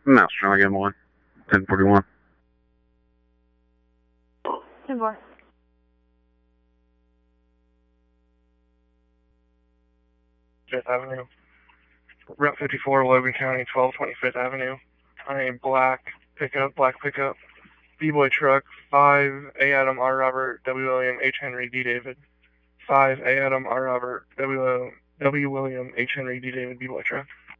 Mouse trying to get one. 1041. 10-4. Fifth Avenue. Route 54, Logan County, 1225th Avenue. On a black pickup, B-Boy truck, 5 A. Adam, R. Robert, W. William, H. Henry, D. David. 5 A. Adam, R. Robert, W. William, H. Henry, D. David, B-Boy truck.